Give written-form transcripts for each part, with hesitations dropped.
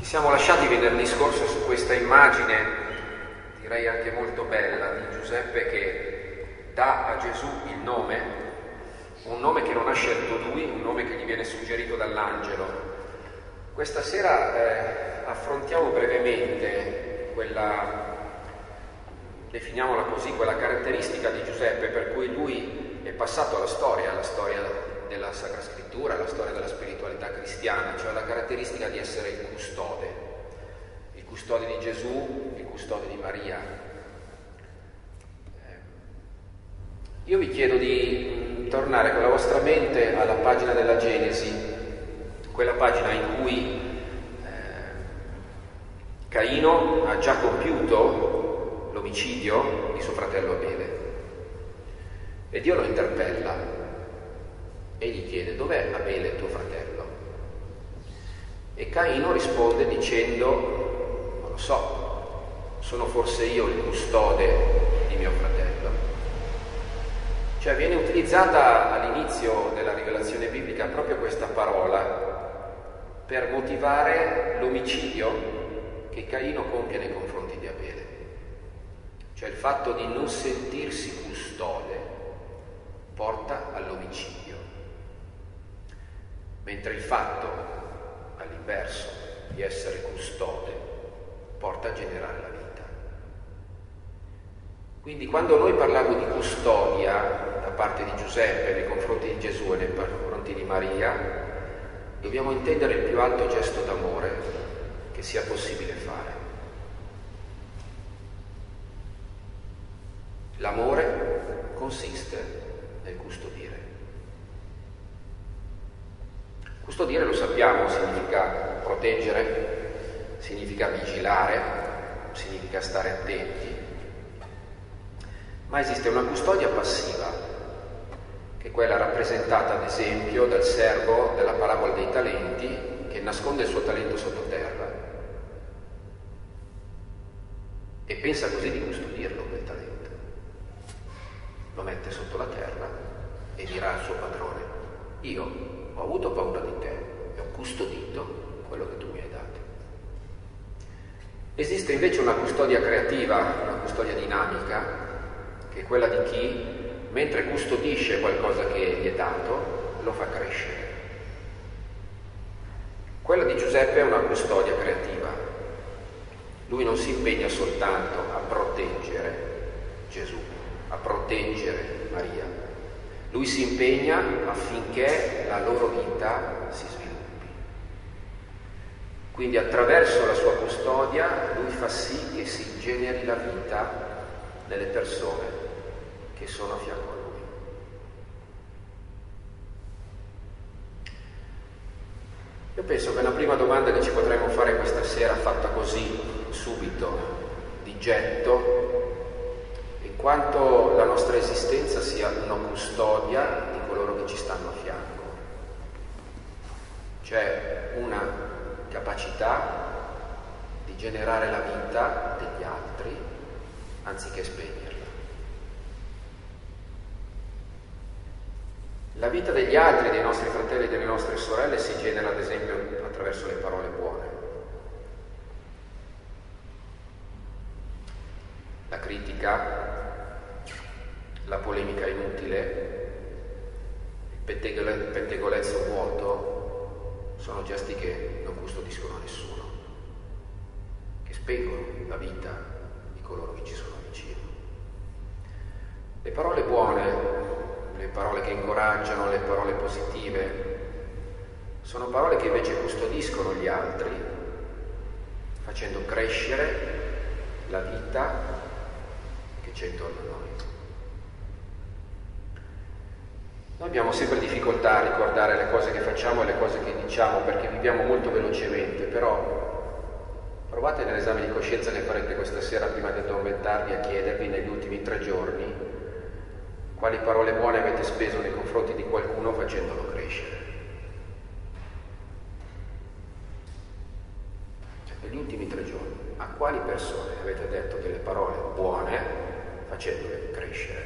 Ci siamo lasciati venerdì scorso su questa immagine, direi anche molto bella, di Giuseppe che dà a Gesù il nome, un nome che non ha scelto lui, un nome che gli viene suggerito dall'angelo. Questa sera affrontiamo brevemente quella, definiamola così, quella caratteristica di Giuseppe per cui lui è passato alla storia della Sacra Scrittura, la storia della spiritualità cristiana, cioè la caratteristica di essere il custode di Gesù, il custode di Maria. Io vi chiedo di tornare con la vostra mente alla pagina della Genesi, quella pagina in cui Caino ha già compiuto l'omicidio di suo fratello Abele e Dio lo interpella e gli chiede: dov'è Abele tuo fratello? E Caino risponde dicendo: non lo so, sono forse io il custode di mio fratello. Cioè viene utilizzata all'inizio della rivelazione biblica proprio questa parola per motivare l'omicidio che Caino compie nei confronti di Abele. Cioè il fatto di non sentirsi custode porta all'omicidio, mentre il fatto, all'inverso, di essere custode porta a generare la vita. Quindi quando noi parliamo di custodia da parte di Giuseppe nei confronti di Gesù e nei confronti di Maria, dobbiamo intendere il più alto gesto d'amore che sia possibile fare. L'amore consiste nel custodire. Custodire, lo sappiamo, significa proteggere, significa vigilare, significa stare attenti. Ma esiste una custodia passiva, che è quella rappresentata ad esempio dal servo della parabola dei talenti che nasconde il suo talento sottoterra e pensa così di custodirlo quel talento. Lo mette sotto la terra e dirà al suo padrone: io ho avuto paura di te e ho custodito quello che tu mi hai dato. Esiste invece una custodia creativa, una custodia dinamica, che è quella di chi, mentre custodisce qualcosa che gli è dato, lo fa crescere. Quella di Giuseppe è una custodia creativa. Lui non si impegna soltanto a proteggere Gesù, a proteggere Maria. Lui si impegna affinché la loro vita si sviluppi. Quindi attraverso la sua custodia lui fa sì che si generi la vita nelle persone che sono a fianco a lui. Io penso che una prima domanda che ci potremmo fare questa sera, fatta così, subito, di getto, in quanto la nostra esistenza sia una custodia di coloro che ci stanno a fianco. C'è una capacità di generare la vita degli altri anziché spegnerla. La vita degli altri, dei nostri fratelli e delle nostre sorelle, si genera ad esempio attraverso le parole buone. La critica, la polemica inutile, il pettegolezzo vuoto sono gesti che non custodiscono nessuno, che spengono la vita di coloro che ci sono vicino. Le parole buone, le parole che incoraggiano, le parole positive, sono parole che invece custodiscono gli altri, facendo crescere la vita che c'è intorno a noi. Noi abbiamo sempre difficoltà a ricordare le cose che facciamo e le cose che diciamo perché viviamo molto velocemente, però provate nell'esame di coscienza che farete questa sera prima di addormentarvi a chiedervi negli ultimi 3 giorni quali parole buone avete speso nei confronti di qualcuno facendolo crescere. Negli ultimi 3 giorni, a quali persone avete detto delle parole buone facendole crescere?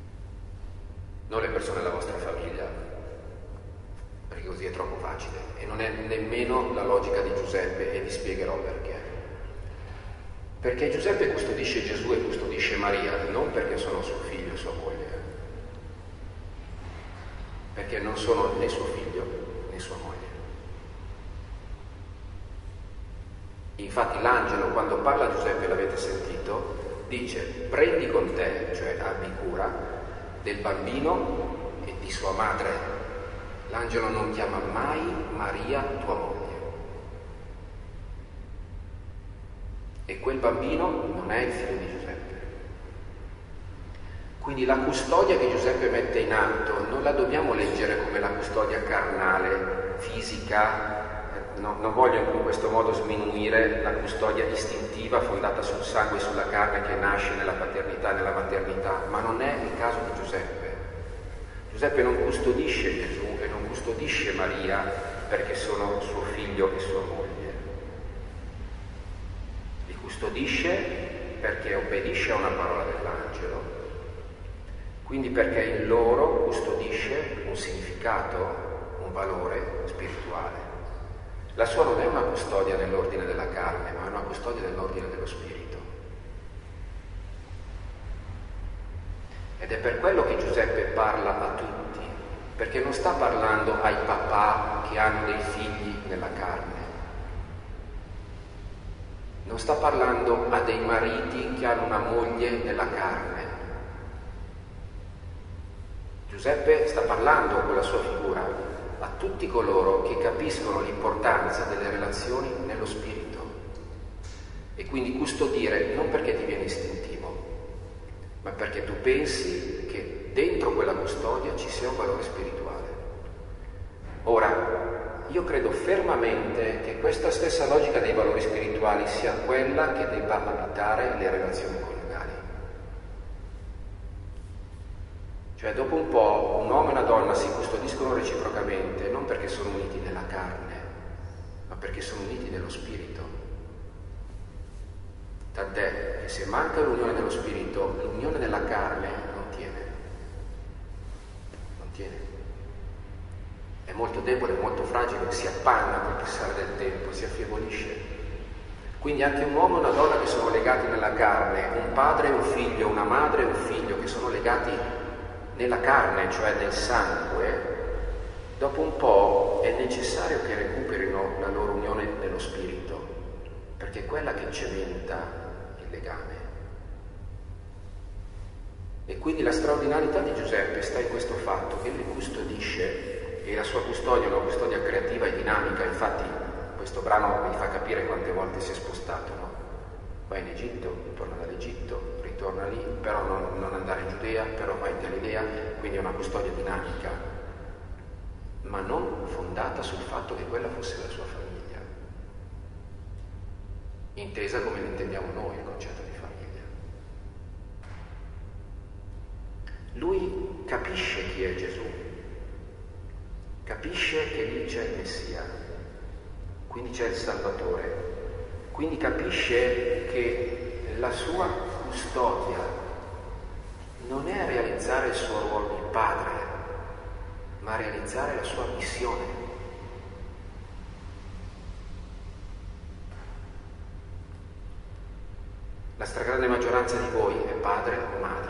Non le persone della vostra famiglia, perché così è troppo facile, e non non è nemmeno la logica di Giuseppe e vi spiegherò perché. Perché Giuseppe custodisce Gesù e custodisce Maria, non perché sono suo figlio e sua moglie, perché non sono né suo figlio né sua moglie. Infatti l'angelo, quando parla a Giuseppe, l'avete sentito, dice: prendi con te, cioè abbi cura del bambino e di sua madre. L'angelo non chiama mai Maria tua moglie. E quel bambino non è il figlio di Giuseppe. Quindi la custodia che Giuseppe mette in atto non la dobbiamo leggere come la custodia carnale, fisica. Non voglio in questo modo sminuire la custodia istintiva fondata sul sangue e sulla carne che nasce nella paternità e nella maternità, ma non è il caso di Giuseppe. Giuseppe non custodisce Gesù e non custodisce Maria perché sono suo figlio e sua moglie. Li custodisce perché obbedisce a una parola dell'angelo, quindi perché in loro custodisce un significato, un valore spirituale. La sua non è una custodia nell'ordine della carne, ma è una custodia nell'ordine dello spirito. Ed è per quello che Giuseppe parla a tutti, perché non sta parlando ai papà che hanno dei figli nella carne, non sta parlando a dei mariti che hanno una moglie nella carne. Giuseppe sta parlando con la sua figura a tutti coloro che capiscono l'importanza delle relazioni nello spirito, e quindi custodire non perché ti viene istintivo, ma perché tu pensi che dentro quella custodia ci sia un valore spirituale. Ora, io credo fermamente che questa stessa logica dei valori spirituali sia quella che debba abitare le relazioni coniugali. Cioè, dopo un po', un uomo e una donna si custodiscono reciprocamente non perché sono uniti nella carne, ma perché sono uniti nello spirito. Tant'è che se manca l'unione nello spirito, l'unione nella carne non tiene. Non tiene. È molto debole, molto fragile, si appanna col passare del tempo, si affievolisce. Quindi anche un uomo e una donna che sono legati nella carne, un padre e un figlio, una madre e un figlio che sono legati nella carne, cioè nel sangue, dopo un po' è necessario che recuperino la loro unione nello spirito, perché è quella che cementa il legame. E quindi la straordinarietà di Giuseppe sta in questo fatto che lui custodisce, e la sua custodia è una custodia creativa e dinamica. Infatti questo brano vi fa capire quante volte si è spostato, no? Va in Egitto, torna dall'Egitto, ritorna lì, però non andare in Giudea, però va in Galilea, quindi è una custodia dinamica, ma non fondata sul fatto che quella fosse la sua famiglia, intesa come l'intendiamo noi il concetto di famiglia. Lui capisce chi è Gesù, capisce che lì c'è il Messia, quindi c'è il Salvatore, quindi capisce che la sua custodia non è realizzare il suo ruolo di padre, ma realizzare la sua missione. La stragrande maggioranza di voi è padre o madre.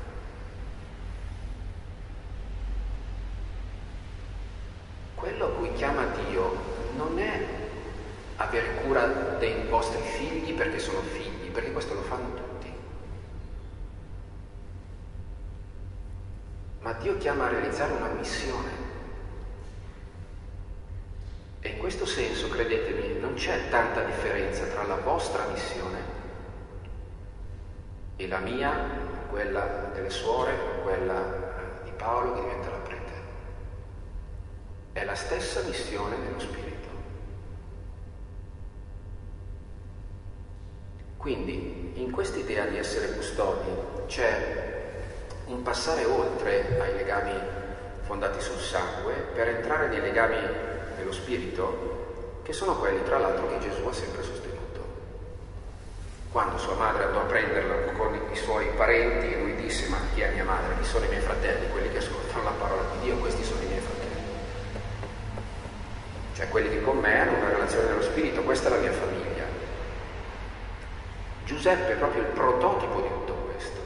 Quello a cui chiama Dio non è avere cura dei vostri figli perché sono figli, perché questo lo fanno tutti. Ma Dio chiama a realizzare una missione. E in questo senso, credetemi, non c'è tanta differenza tra la vostra missione e la mia, quella delle suore, quella di Paolo che diventa la prete. È la stessa missione nello spirito. Quindi, in quest'idea di essere custodi c'è un passare oltre ai legami fondati sul sangue per entrare nei legami dello spirito, che sono quelli, tra l'altro, che Gesù ha sempre sostenuto. Quando sua madre andò a prenderla con i suoi parenti, lui disse: ma chi è mia madre? Chi sono i miei fratelli? Quelli che ascoltano la parola di Dio, questi sono i miei fratelli. cioè quelli che con me hanno una relazione dello spirito, questa è la mia famiglia. Giuseppe è proprio il prototipo di tutto questo.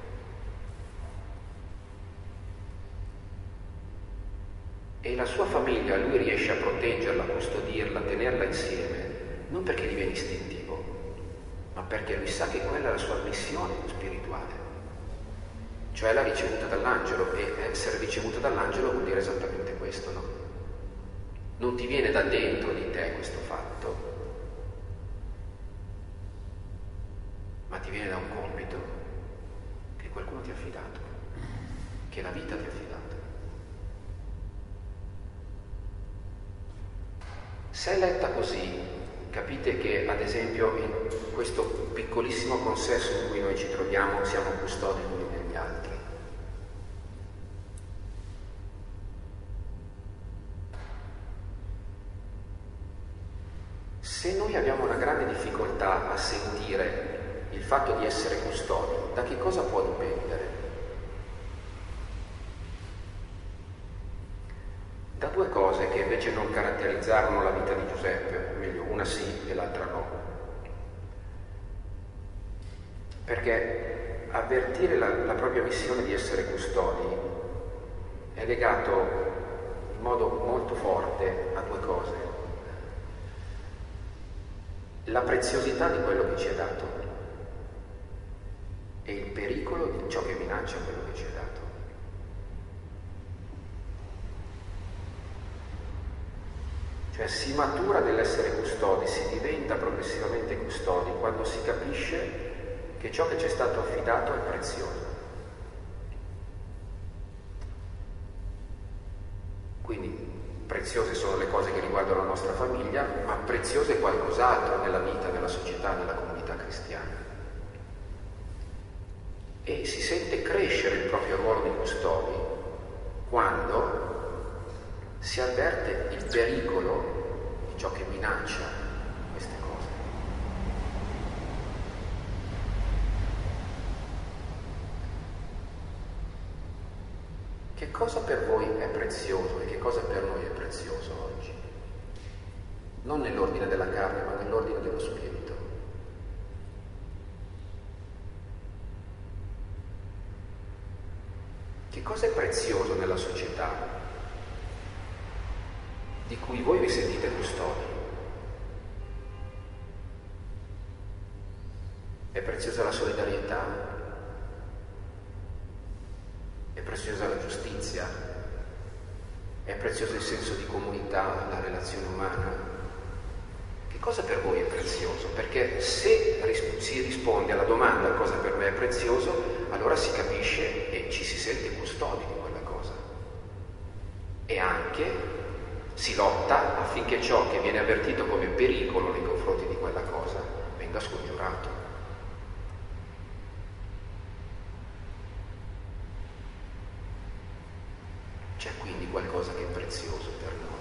E la sua famiglia, lui riesce a proteggerla, a custodirla, a tenerla insieme, non perché gli viene istintivo, ma perché lui sa che quella è la sua missione spirituale. Cioè l'ha ricevuta dall'angelo, e essere ricevuta dall'angelo vuol dire esattamente questo, no? Non ti viene da dentro di te questo fatto, ma ti viene da un compito che qualcuno ti ha affidato, che la vita ti ha affidato. Se è letta così, capite che ad esempio in questo piccolissimo consesso in cui noi ci troviamo siamo custodi gli uni degli altri. Se noi abbiamo una grande difficoltà a sentire il fatto di essere custodi, da che cosa può dipendere? Da due cose che invece non caratterizzarono la vita di Giuseppe, o meglio, una sì e l'altra no. Perché avvertire la propria missione di essere custodi è legato in modo molto forte a due cose. La preziosità di quello che ci è dato e il pericolo di ciò che minaccia quello che ci è dato. Cioè si matura dell'essere custodi, si diventa progressivamente custodi quando si capisce che ciò che ci è stato affidato è prezioso. Quindi preziose sono le cose che riguardano la nostra famiglia, ma prezioso è qualcos'altro nella vita, nella società, nella comunità cristiana. E si sente crescere il proprio ruolo di custodi quando si avverte il pericolo di ciò che minaccia queste cose. Che cosa per voi è prezioso e che cosa per noi è prezioso oggi? Non nell'ordine della carne, ma nell'ordine dello spirito. Che cosa è prezioso nella società di cui voi vi sentite custodi? È preziosa la solidarietà? È preziosa la giustizia? È prezioso il senso di comunità, la relazione umana? Che cosa per voi è prezioso? Perché se si risponde alla domanda cosa per me è prezioso, allora si capisce e ci si sente custodi di quella cosa. E anche si lotta affinché ciò che viene avvertito come pericolo nei confronti di quella cosa venga scongiurato. C'è quindi qualcosa che è prezioso per noi.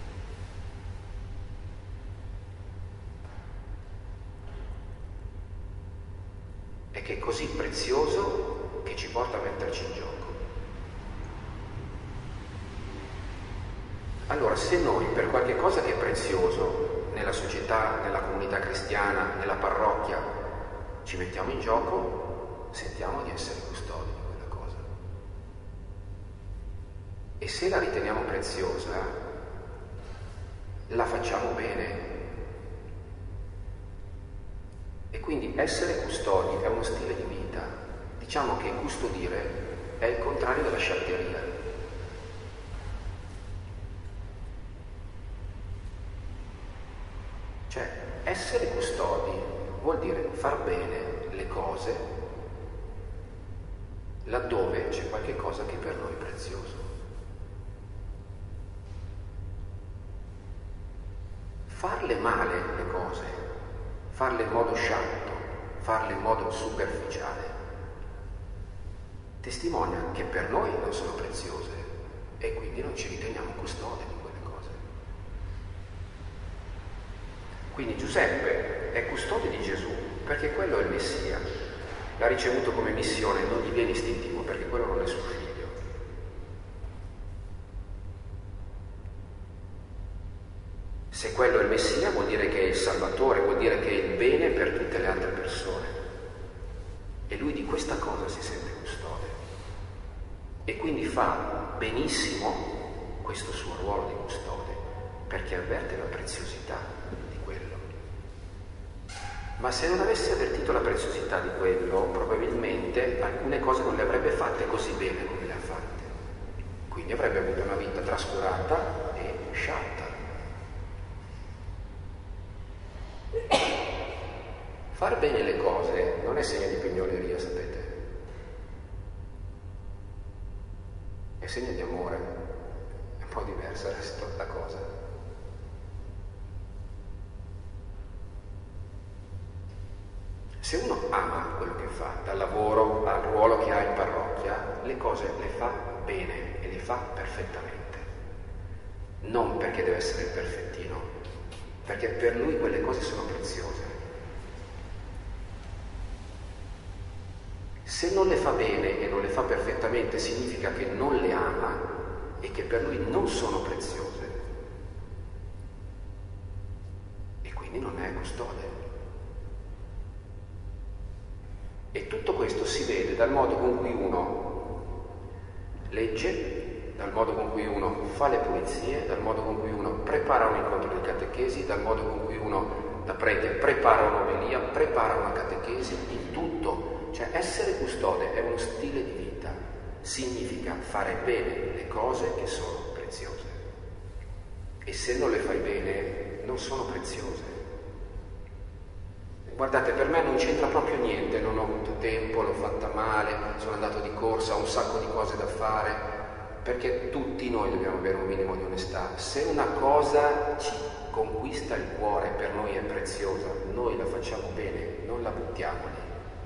E che è così prezioso che ci porta a metterci in gioco. Allora, se noi per qualche cosa che è prezioso nella società, nella comunità cristiana, nella parrocchia, ci mettiamo in gioco, sentiamo di essere custodi di quella cosa. E se la riteniamo preziosa, la facciamo bene. E quindi essere custodi è uno stile di vita. Diciamo che custodire è il contrario della sciatteria. Cioè, essere custodi vuol dire far bene le cose laddove c'è qualche cosa che per noi è prezioso. Farle male le cose, farle in modo sciatto, farle in modo superficiale, testimonia che per noi non sono preziose e quindi non ci riteniamo custodi di quelle cose. Quindi Giuseppe è custode di Gesù perché quello è il Messia, l'ha ricevuto come missione, non gli viene istintivo perché quello non è suo figlio. Se quello è il Messia vuol dire che è il Salvatore, vuol dire che è il bene per tutte le altre persone. E lui di questa cosa si sente custode. E quindi fa benissimo questo suo ruolo di custode, perché avverte la preziosità di quello. Ma se non avesse avvertito la preziosità di quello, probabilmente alcune cose non le avrebbe fatte così bene come le ha fatte. Quindi avrebbe avuto una vita trascurata e sciatta. Far bene le cose non è segno di pignoleria, sapete? È segno di amore. È un po' diversa la cosa. Se uno ama quello che fa, dal lavoro al ruolo che ha in parrocchia, le cose le fa bene e le fa perfettamente. Non perché deve essere il perfettino, perché per lui quelle cose sono preziose. Se non le fa bene e non le fa perfettamente, significa che non le ama e che per lui non sono preziose. E quindi non è custode. E tutto questo si vede dal modo con cui uno legge, dal modo con cui uno fa le pulizie, dal modo con cui uno prepara un incontro di catechesi, dal modo con cui uno da prete prepara un'omelia, prepara una catechesi, in tutto. Cioè essere custode è uno stile di vita, significa fare bene le cose che sono preziose. E se non le fai bene, non sono preziose. Guardate, per me non c'entra proprio niente, non ho avuto tempo, l'ho fatta male, sono andato di corsa, ho un sacco di cose da fare, perché tutti noi dobbiamo avere un minimo di onestà. Se una cosa ci conquista il cuore, per noi è preziosa, noi la facciamo bene, non la buttiamo lì.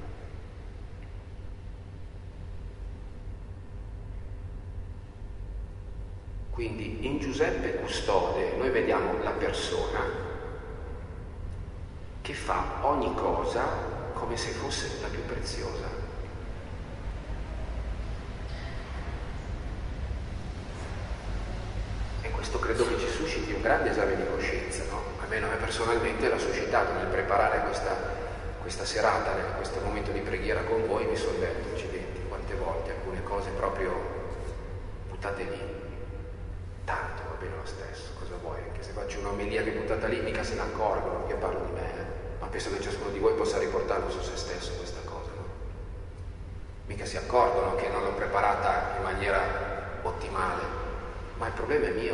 Quindi in Giuseppe Custode noi vediamo la persona che fa ogni cosa come se fosse la più preziosa. E questo credo che ci susciti un grande esame di coscienza, no? Almeno a me personalmente l'ha suscitato nel preparare questa serata, questo momento di preghiera con voi, mi sono detto, accidenti, quante volte alcune cose proprio buttate lì. Tanto va bene lo stesso, cosa vuoi? Anche se faccio un'omelia che è buttata lì, mica se ne accorgono, io parlo di me, ma penso che ciascuno di voi possa riportarlo su se stesso questa cosa, no? Mica si accorgono che non l'ho preparata in maniera ottimale, ma il problema è mio.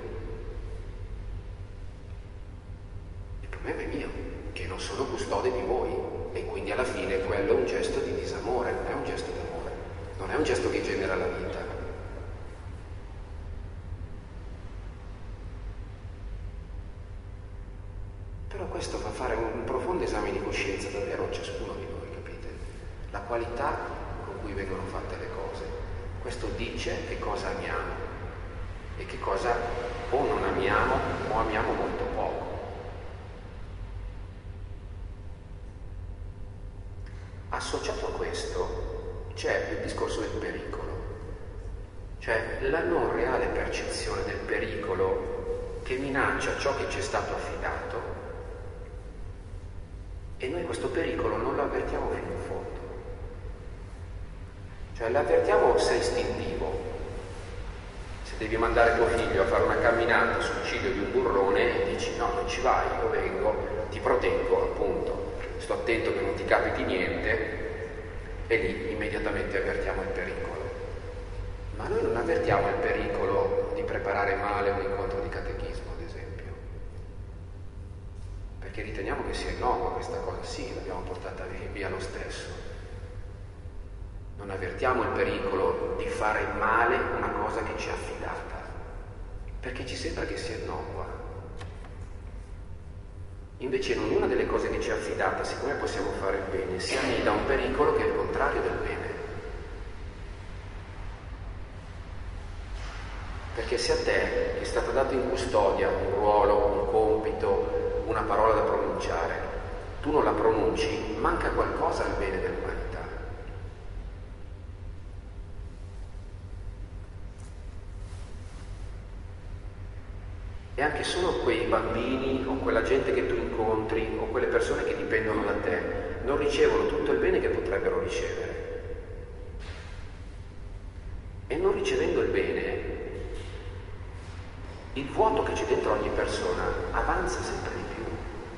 Il problema è mio, che non sono custode di voi, e quindi alla fine quello è un gesto di disamore, non è un gesto d'amore, non è un gesto che genera la vita. Però questo fa fare un profondo esame di coscienza davvero a ciascuno di noi, capite? La qualità con cui vengono fatte le cose. Questo dice che cosa amiamo e che cosa o non amiamo o amiamo molto poco. Associato a questo c'è il discorso del pericolo, cioè la non reale percezione del pericolo che minaccia ciò che ci è stato affidato. E noi questo pericolo non lo avvertiamo fino in fondo. Cioè l'avvertiamo se è istintivo. Se devi mandare tuo figlio a fare una camminata sul ciglio di un burrone, dici no, non ci vai, io vengo, ti proteggo, appunto, sto attento che non ti capiti niente, e lì immediatamente avvertiamo il pericolo. Ma noi non avvertiamo il pericolo di preparare male un incontro di catechismo, ad esempio. Perché riteniamo che sia innocua questa cosa, sì, l'abbiamo portata via lo stesso. Non avvertiamo il pericolo di fare male una cosa che ci è affidata, perché ci sembra che sia innocua. Invece in ognuna delle cose che ci è affidata, siccome possiamo fare il bene, si annida un pericolo che è il contrario del bene. Perché se a te che è stato dato in custodia un ruolo, un compito, una parola da pronunciare, tu non la pronunci, manca qualcosa al bene dell'umanità. E anche solo quei bambini bambini o quella gente che tu incontri o quelle persone che dipendono da te non ricevono tutto il bene che potrebbero ricevere. E non ricevendo il bene, il vuoto che c'è dentro ogni persona avanza sempre di più.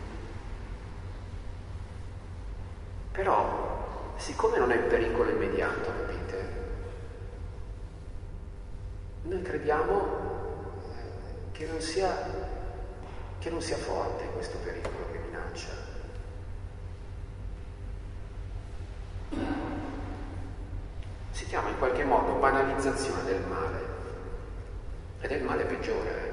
Però, siccome non è il pericolo immediato, capite? Noi crediamo che non sia forte questo pericolo che minaccia. Si chiama in qualche modo banalizzazione del male, ed è il male peggiore.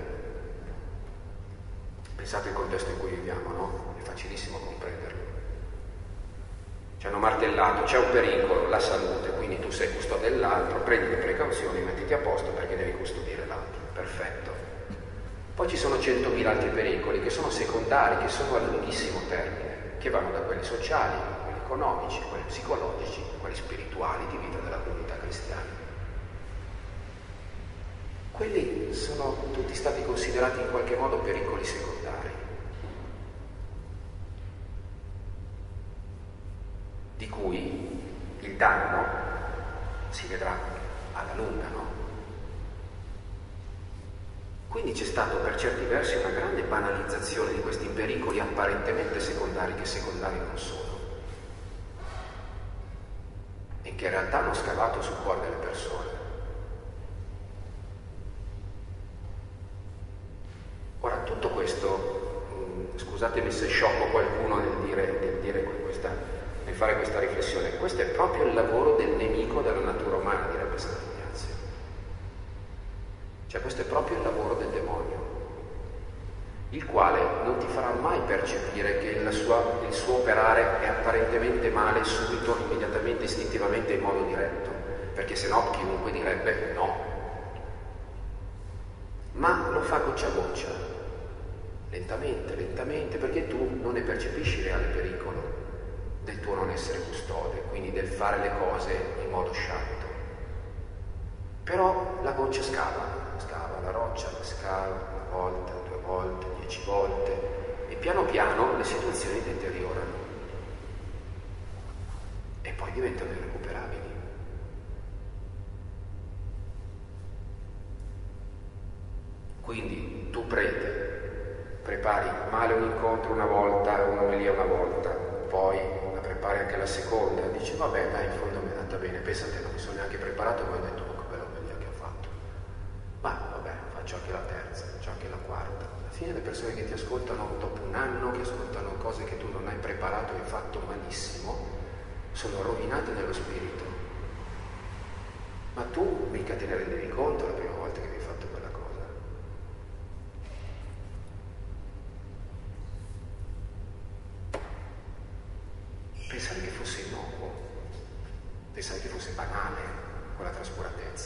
Pensate al contesto in cui viviamo, no? È facilissimo comprenderlo. Ci hanno martellato, c'è un pericolo, la salute, quindi tu sei custode dell'altro, prendi le precauzioni, mettiti a posto perché devi custodire l'altro. Perfetto. Poi ci sono 100.000 altri pericoli che sono secondari, che sono a lunghissimo termine, che vanno da quelli sociali, quelli economici, quelli psicologici, quelli spirituali di vita della comunità cristiana. Quelli sono tutti stati considerati in qualche modo pericoli secondari, di cui il danno si vedrà alla lunga, no? Quindi c'è stato per certi versi una grande banalizzazione di questi pericoli apparentemente secondari, che secondari non sono, e che in realtà hanno scavato sul cuore delle persone. Ora, tutto questo, scusatemi se sciocco qualcuno nel fare questa riflessione, questo è proprio il lavoro del nemico della natura umana, direbbe Sant'Ignazio. Cioè questo è proprio il lavoro del demonio, il quale non ti farà mai percepire che il suo operare è apparentemente male subito, immediatamente, istintivamente, in modo diretto, perché sennò chiunque direbbe no. Ma lo fa goccia a goccia, lentamente, lentamente, perché tu non ne percepisci il reale pericolo del tuo non essere custode, quindi del fare le cose in modo sciatto. Però la goccia scava la roccia, la scava una volta, 2 volte, 10 volte, e piano piano le situazioni deteriorano e poi diventano irrecuperabili. Quindi tu, prete, prepari male un incontro una volta, un'omelia una volta, poi la prepari anche la seconda, dici vabbè dai, in fondo mi è andata bene, pensate, non mi sono neanche preparato, poi ho detto che bella omelia che ho fatto, ma vabbè, faccio anche la terza, faccio anche la quarta. Alla fine le persone che ti ascoltano dopo un anno, che ascoltano cose che tu non hai preparato e hai fatto malissimo, sono rovinate nello spirito. Ma tu mica te ne rendevi conto la prima volta che avevi fatto quella cosa. Pensavi che fosse innocuo, pensavi che fosse banale quella trascuratezza,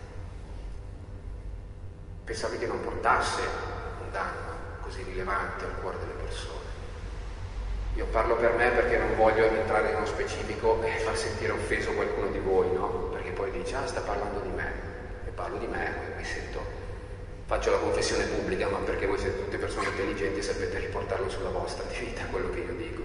pensavi che non portasse un danno così rilevante al cuore delle persone. Io parlo per me perché non voglio entrare nello specifico e far sentire offeso qualcuno di voi, no? Perché poi dice, sta parlando di me, e parlo di me, mi sento, faccio la confessione pubblica, ma perché voi siete tutte persone intelligenti e sapete riportarlo sulla vostra di vita, quello che io dico.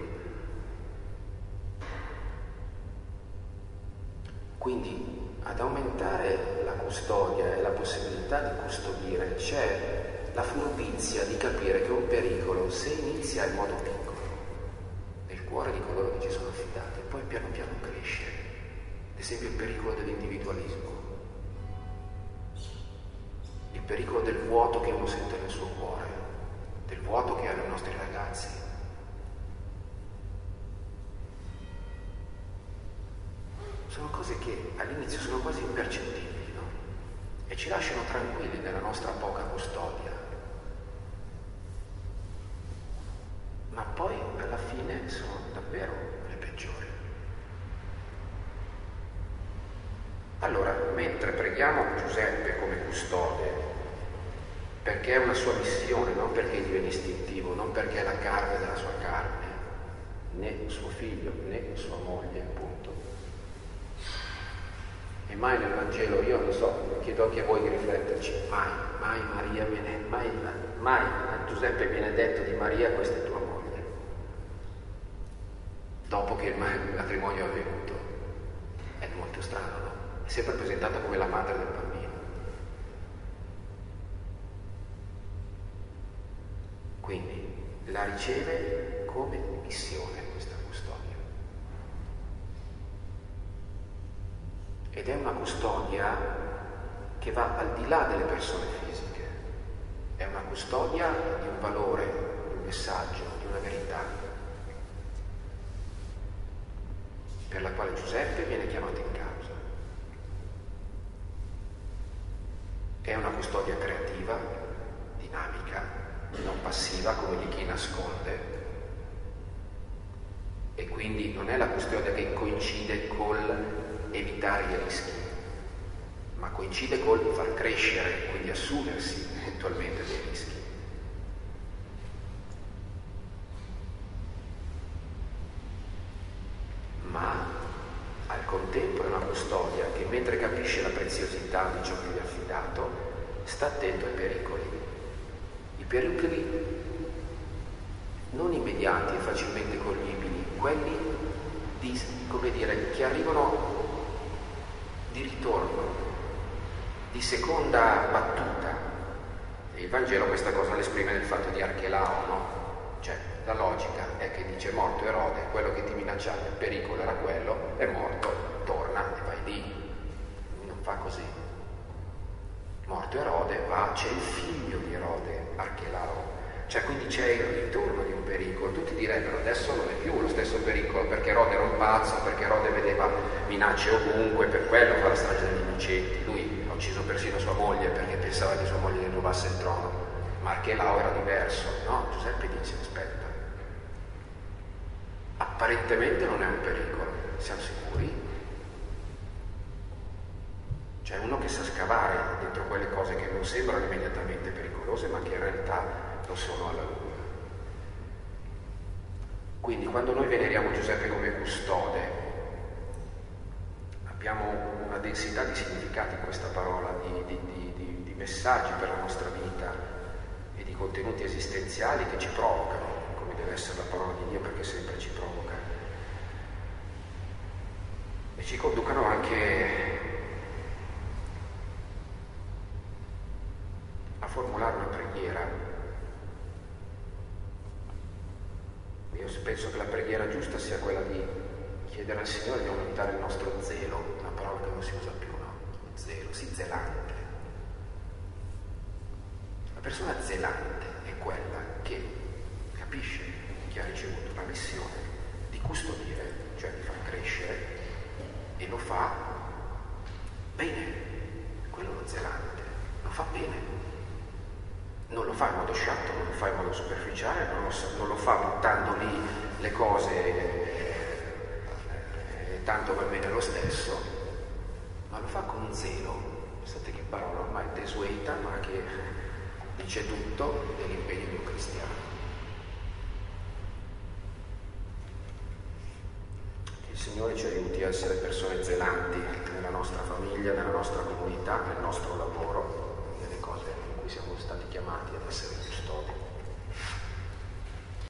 Quindi ad aumentare la custodia e la possibilità di custodire c'è la furbizia di capire che un pericolo, se inizia in modo piccolo nel cuore di coloro che ci sono affidati, poi piano piano cresce. Ad esempio il pericolo dell'individualismo, il pericolo del vuoto che uno sente nel suo cuore, del vuoto che hanno i nostri ragazzi. Sono cose che all'inizio sono quasi impercettibili, no? E ci lasciano tranquilli nella nostra poca custodia. Ma poi alla fine sono davvero le peggiori. Allora, mentre preghiamo Giuseppe come custode, perché è una sua missione, non perché gli viene istintivo, non perché è la carne della sua carne, né suo figlio, né sua moglie, appunto. E mai nel Vangelo, io non so, chiedo anche a voi di rifletterci, mai Maria viene, mai Giuseppe viene detto di Maria: questa è tua moglie, dopo che il matrimonio è avvenuto. È molto strano, no? È sempre presentata come la madre del bambino. Quindi la riceve come missione questa custodia. Ed è una custodia che va al di là delle persone fisiche. È una custodia di un valore, di un messaggio, di una verità, per la quale Giuseppe viene chiamato in causa. È una custodia creativa, dinamica, non passiva come di chi nasconde, e quindi non è la custodia che coincide col evitare i rischi, ma coincide col far crescere, quindi assumersi eventualmente dei rischi. Ma al contempo è una custodia che, mentre capisce la preziosità di ciò che gli è affidato, sta attento ai pericoli. I pericoli non immediati e facilmente coglibili, quelli di, come dire, che arrivano di ritorno, di seconda battuta. E il Vangelo questa cosa l'esprime nel fatto di Archelao, no? Cioè, la logica è che dice: morto Erode, quello che ti minacciava, il pericolo era quello, è morto, torna e vai lì. Non fa così. Morto Erode, va, c'è il figlio di Erode, Archelao. Cioè, quindi c'è il ritorno di un pericolo. Tutti direbbero: adesso non è più lo stesso pericolo, perché Erode era un pazzo, perché Erode vedeva minacce ovunque, per quello fa la strage degli innocenti. Lui ha ucciso persino sua moglie perché pensava che sua moglie gli rubasse il trono. Ma Archelao era diverso. No, Giuseppe dice: aspetta, apparentemente non è un pericolo, siamo sicuri? C'è uno che sa scavare dentro quelle cose che non sembrano immediatamente pericolose, ma che in realtà lo sono alla lunga. Quindi quando noi veneriamo Giuseppe come custode, abbiamo una densità di significati in questa parola, di messaggi per la nostra vita e di contenuti esistenziali che ci provocano, come deve essere la parola di Dio, perché sempre ci provoca. E ci conducano anche a formulare una preghiera. Io penso che la preghiera giusta sia quella di chiedere al Signore di aumentare il nostro zelo, una parola che non si usa più, no? Zelo, sì, zelante. La persona zelante è quella che capisce che ha ricevuto una missione di custodire, cioè di far crescere, e lo fa bene. Quello è lo zelante, lo fa bene. Non lo fa in modo sciatto, non lo fa in modo superficiale, non lo fa buttando lì le cose tanto va bene lo stesso, ma lo fa con zelo. Pensate che parola ormai desueta, ma che dice tutto dell'impegno di un cristiano. Che il Signore ci aiuti a essere persone zelanti nella nostra famiglia, nella nostra comunità, nel nostro lavoro, nelle cose in cui siamo stati chiamati ad essere custodi.